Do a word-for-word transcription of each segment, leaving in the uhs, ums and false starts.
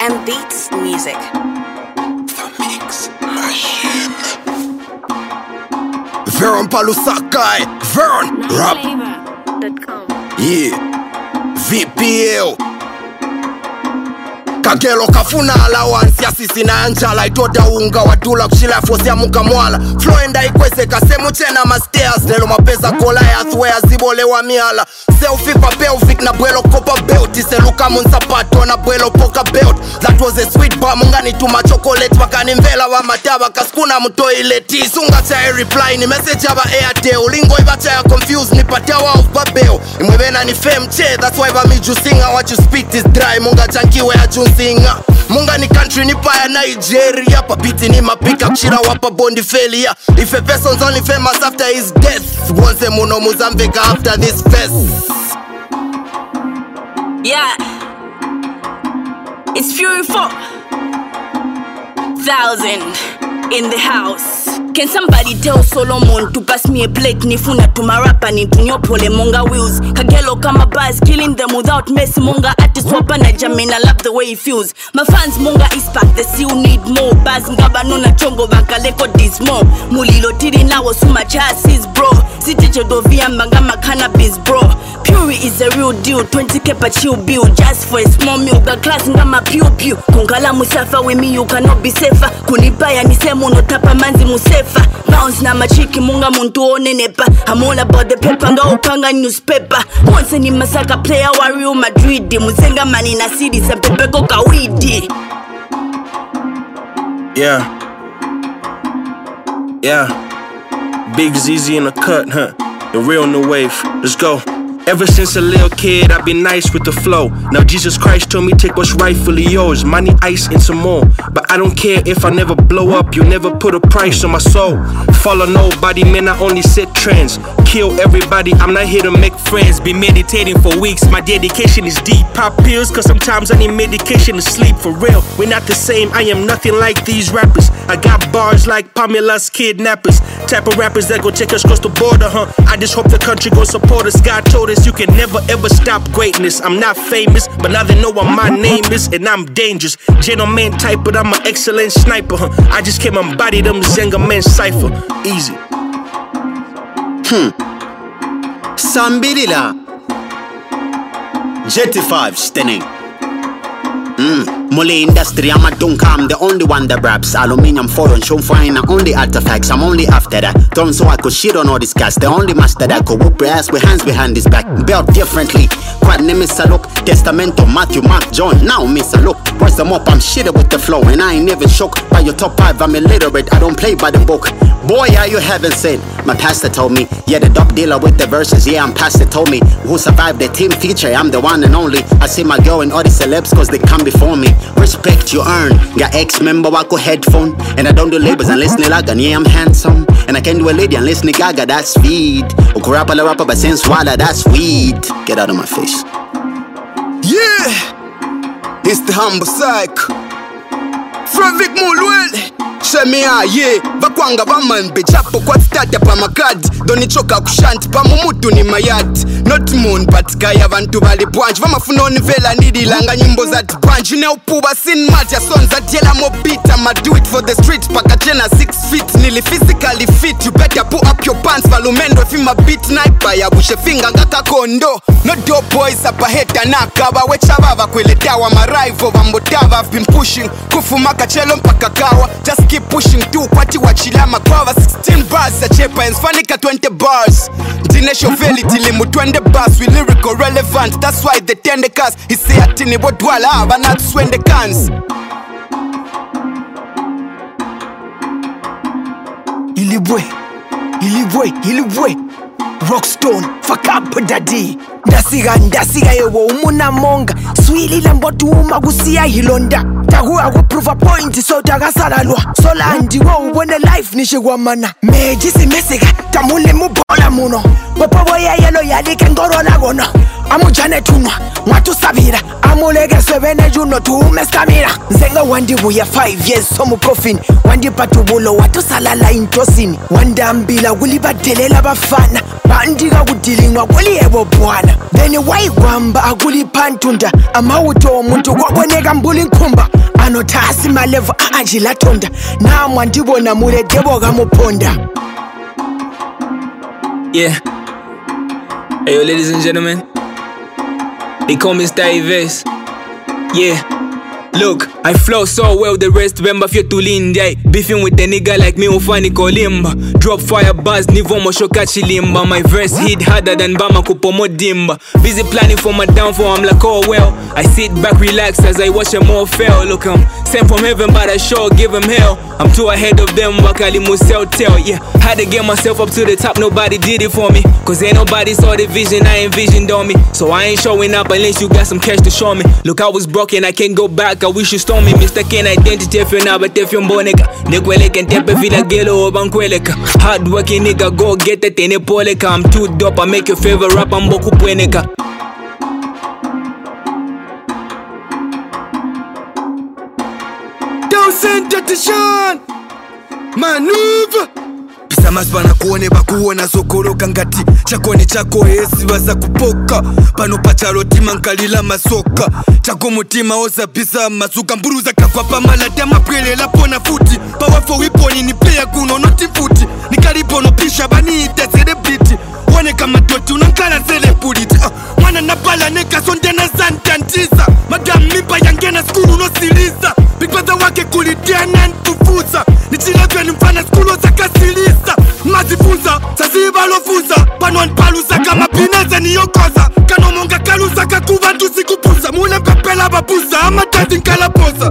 and beats music. The Mix Machine. Veron Palusakai. Veron Rap. Yeah. V P L. Kagelo kafuna allowance ya sisi na anjala itoda unga wadula kushila fosi ya muka mwala flow enda ikwese kasemu chena ma stairs lelo mapesa kola ya thwea zibole wa miala selfie pa pelvic na bwelo kopa belt iseluka munsapato na bwelo poka belt that was a sweet bar mungani tuma chocolate wakani mvela wa mataba kaskuna mtoileti sunga cha reply ni message aba airtel lingo ibacha ya confused ni patawa of babel imwebena ni fame che that's why ba me you sing what you spit is dry munga chankiwe ya jun Singa. Munga ni country ni pa ya Nigeria. Papiti ni mapika kushira wapa bondi failure. If a person's only famous after his death, once muno Mozambique after this fest. Yeah. It's Fury four thousand in the house. Can somebody tell Solomon to pass me a plate? Nifuna tumarapa ni tunyopole monga wheels. Kagelo kama buzz, killing them without mess. Monga artist wapa na jamin, I love the way he feels. My fans monga is packed, they still need more. Buzz ngaba nona chongo bakaleko dismo. Mulilo tiri na wasuma chassis bro. City chodovia mbangama cannabis bro. Fury is a real deal, twenty K per chill bill. Just for a small meal, the class ngama pew pew. Kungala musafa with me, you cannot be safer. Kunipaya nisemu no tapa manzi musafa. Bounce na machiki munga muntu one nepa. I'm all about the paper, nga upanga newspaper. Once ni masaka player wa Real Madrid. Muzenga mani na city, sempepeko kawidi. Yeah. Yeah. Big Z Z in the cut, huh? The real new wave. Let's go. Ever since a little kid, I've been nice with the flow. Now Jesus Christ told me take what's rightfully yours. Money, ice, and some more. But I don't care if I never blow up. You never put a price on my soul. Follow nobody, man, I only set trends. Kill everybody, I'm not here to make friends. Been meditating for weeks, my dedication is deep. Pop pills, cause sometimes I need medication to sleep. For real, we're not the same, I am nothing like these rappers. I got bars like Pamela's kidnappers. Type of rappers that go check us across the border, huh? I just hope the country gon' support us. God told us you can never ever stop greatness. I'm not famous, but now they know what my name is. And I'm dangerous, gentleman type, but I'm an excellent sniper, huh? I just came and body them Zenga men cipher. Easy. Hmm Sambirila Jetty five stunning. Hmm Mole industry, I'm a dunker, I'm the only one that raps. Aluminium foreign, show fine, only artifacts. I'm only after that. Thrown so I could shit on all these guys. The only master that could whoop your ass with hands behind his back. Built differently. Quad name is a look. Testamento, Matthew, Mark, John. Now miss a look. What's them up? I'm shitty with the flow. And I ain't even shook by your top five. I'm illiterate. I don't play by the book. Boy, are you heaven sent? My pastor told me. Yeah, the dope dealer with the verses. Yeah, I'm pastor told me. Who survived the team feature? I'm the one and only. I see my girl and all the celebs cause they come before me. Respect you earn. Got ex-member wako headphone. And I don't do labels unless nilagan. Yeah, I'm handsome. And I can do a lady unless nigaga. That's feed. Ukurapa la rapper but since wala that's weed. Get out of my face. Yeah. It's the humble psych. Fravik Mulwell. Shemia ye Vakwanga vaman bechapo kwa stata pa makadi Doni choka kushanti pa mumutu ni mayati Not moon but kaya vantu vali pwanji Vama funoni vela nidi langa nyimbo za tipanji Ne upuba sin maja son za diela mobita Ma do it for the street paka jena six feet Nili physically fit You better put up your pants Valumendo fima beat naipa ya bushe finga ngaka kondo No dope boys apa heta nakaba Wechabava kwele dawa maraivo Vambotava I've been pushing Kufumaka chelo mpaka kawa Just keep pushing through kwati wachilama Kwava sixteen bars ya chepa Ensfanika twenty bars Dinesho veli tilimu twende bars We lyrical relevant That's why they tende cars Isi atini bodwala Aba not swende cans Ilibwe Ilibwe Ilibwe Rockstone Fuck up daddy Ndasiga ndasiga yewo umuna monga Swili lambotu umagusia hilonda Tahuwa kuprove a point so tagasalalwa Solandi wo ubone life nishigwa mana Mejisi mesiga tamule mubola muno Popo boya yelo yalike ngoro lagono Amujane tunwa Mwatu sabira Amulege sebene juno tuume stamina Zenga wandi buya five years somu coffin Wandi patubulo watu salala intosini Wanda ambila wuli batelela bafana Bandiga kudilingwa wuli ebo bwana bene wayikwamba akulipantunda amawuto omuntu kwaboneka mbula inkhumba anothasi malevo aanjilathonda namwa ndibona muledebo kamuphonda. Yeah. Hey, yo, ladies and gentlemen, they call me Styves. Yeah. Look, I flow so well, the rest remember feel to lean, yeah. Beefing with a nigga like me, ufani kolimba. Drop fire bars, nivo moshoka chilimba. My verse hit harder than Bama kupomo dimba. Busy planning for my downfall, I'm like, oh well. I sit back, relax as I watch them all fail. Look, I'm sent from heaven, but I sure give them hell. I'm too ahead of them, wakali musel tell, yeah. Had to get myself up to the top, nobody did it for me. Cause ain't nobody saw the vision I envisioned on me. So I ain't showing up unless you got some cash to show me. Look, I was broken, I can't go back, I wish you stole me. Mistaken identity if you're not, but if you're boneka. Nekweleka and tepe vila gelo obankweleka. Hard working nigga, go get it in a poleka. I'm too dope, I make your favorite rapper mboku pweneka. Don't send attention, maneuver. Pisa masbana kuone bakuona sokoroka ngati chakoni chako esi baza kupoka pano pacharoti mankalila masoka chako mutima osa pisa masuka mburuza kakwapa malata mapwele la pona futi powerful weapon ni player kuno noti futi nikalipono pisha bani ite celebrity one kama doti unankala celebrity uh, mwana napala neka sonde na zantantiza madam mipa yangena skulu no siliza big brother wake kulitia na ntufuza nichilazwe ni mfana skulu zakasiliza mazifunza saziba lofuza panwan paluza kama pineza niyokoza kanomonga kaluza kakuva ntusikupuza mule mpepela babuza amatazi nkalapoza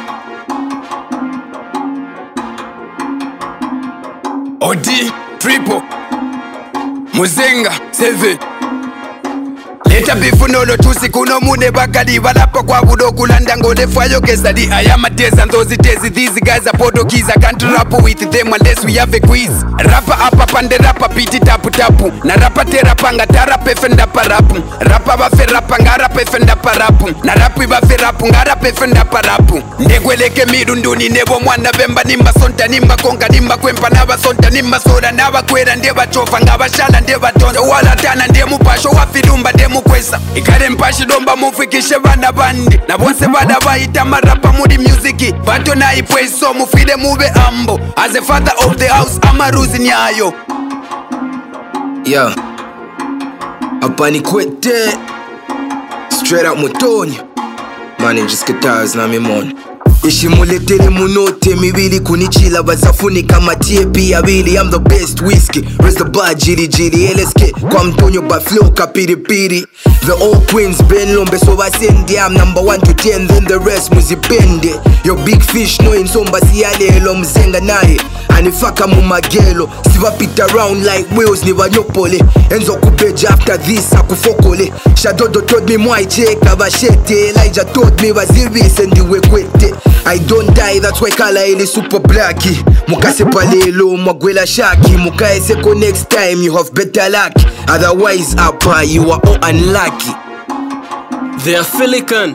Odi triple Muzenga seve Leta bifunolo tusi kuno mune bakadi Walapo kwa budo kulanda ngole fwayo kesadi I am a test and those tezi. These guys are Portuguese. I can't rap with them unless we have a quiz. Rapper apa pande rapper piti tapu tapu. Na rapper te rapanga tara pefenda parapu. Rapper bafe rapanga rapa pefenda parapu. Na rapu bafe rapu ngara pefenda parapu. Ndegweleke mirunduni nebo mwana bemba nimba sonta nimba konga nimba kwempa naba sonta nimba soda naba kwera ndeba chofa ngaba shala ndeba tonza wala tana ndemu pasho wafidumba demu kwesa ikare mpashi domba mufikishe bana bandi na bonse bada baita marapa mudi music bato na ipweso mufide mube ambo as a father of the house amaruzi nyayo yeah apani kwete straight out Mutonya man just guitars na mi mon Ishimuletele munote mibili kunichila bazafunika matiepi abili I'm the best whiskey raise the bar jiri jiri L S K kwa mtonyo ba flow kapiri piri The old queens Ben Lombe so basendi I'm number one to ten then the rest muzipende Your big fish no insomba siyale elo mzenga naye Anifaka mumagelo Siva pit around like wheels ni wanyopole Enzo kubeja after this akufokole Shadodo told me mwai cheka bashete Elijah told me wazirisi ndiwe kwete I don't die, that's why kala ili super blacky Mukase palelo, mwagwela shaki Mukae seko next time, you have better luck Otherwise, apa, you are all unlucky They are Filican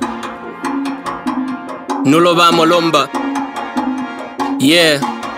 Nuloba Molomba Yeah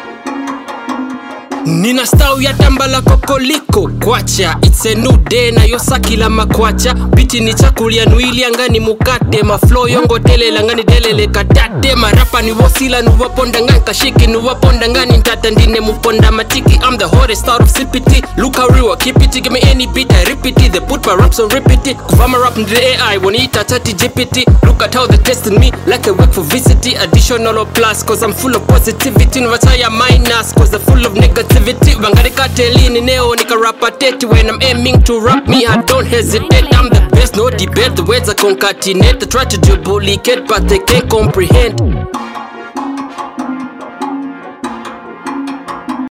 Nina stau ya tambala kokoliko kwacha It's a new day na yosaki la makwacha Biti ni chakulia nuili angani mukate Maflow yongo tele langani delele katate Marapa ni wasila nuwaponda ngani kashiki Nuwaponda ngani ntata ndine muponda matiki I'm the hottest out of C P T Look how real, keep it, give me any beat I repeat it, they put my raps on repeat Kuvama rap in the A I, waniita tati G P T Look at how they tested me, like a work for V C T Additional or plus, cause I'm full of positivity Nuvataya minus, cause they're full of negativity Bangarika telini neo nika rapa teti When I'm aiming to rap me I don't hesitate I'm the best no debate The words are concatenate They try to duplicate but they can't comprehend